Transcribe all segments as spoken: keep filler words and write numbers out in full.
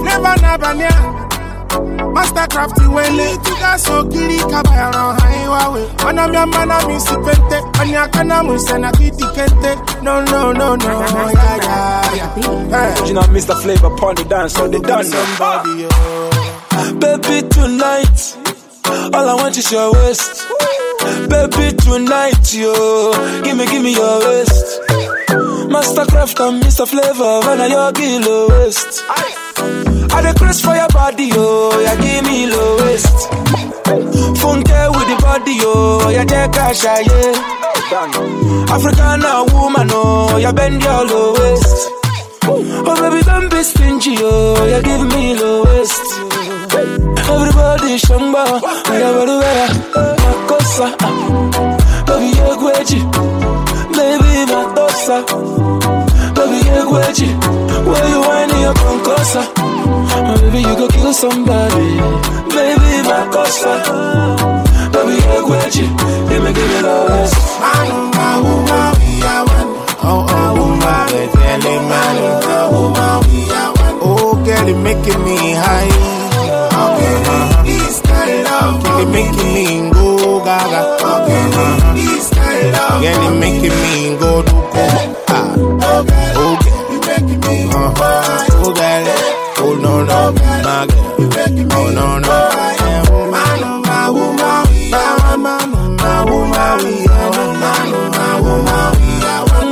never nabanya. Mastercraft wele tuga so kiri kabaya no haiwa we. Wana mi amana mi sipente, anya kana mu sena kiti kente. No no no no, yeah yeah yeah. You know Mister Flavor upon the dance, so they done somebody. Baby tonight, all I want is your waist. Baby tonight, yo, give me give me your waist. Mastercraft and Mister Flavor, when I your kilo waist. I the craze for your body, yo, yeah, give me low waist. Funke with the body, yo, yeah, take a shot, yeah. African woman, oh, yeah, bend your low waist. Oh, baby, don't be stingy, oh, yeah, give me low waist. Everybody shamba, yeah, very well, Makosa. Baby, you're Gucci, baby, Matosa. Baby, you're Gucci, where you whining your concosa. Baby, you go kill somebody. Baby, Makosa. Baby, you're Gucci, give me, give me love. Manu, manu, manu, yawan. Oh, oh, manu, tell him, manu, manu, yawan. Oh, girl, you making me high. Okay, this kind of girl, you making me go gaga. Okay, this kind of girl, you making me go do come. Ah, okay, okay, you making me go high. Oh, girl, oh no no, my girl, you making me oh no no. Manu, manu, manu, yawan, manu, manu, manu, yawan, manu, manu, manu, yawan.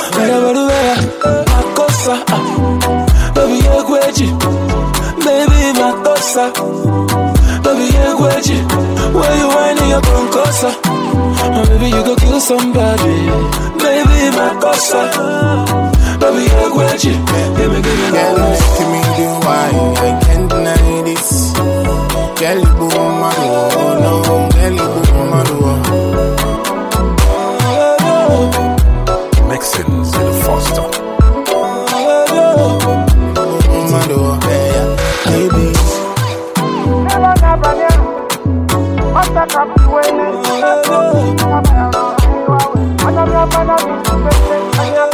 Makosa, baby, you're Gucci. Baby, Matosa. Baby, you're Gucci. Where you whining your concosa. Baby, you go kill somebody. Baby, Makosa. Baby, you're Gucci. Give me, give me girl, love. making me do why I can't deny this. Girl, you boom, madu, oh no. Girl, you boom, madu, oh. Mixins in the Foster. Madu, yeah, baby. Never, never, never. Mastercraft wele. I know you're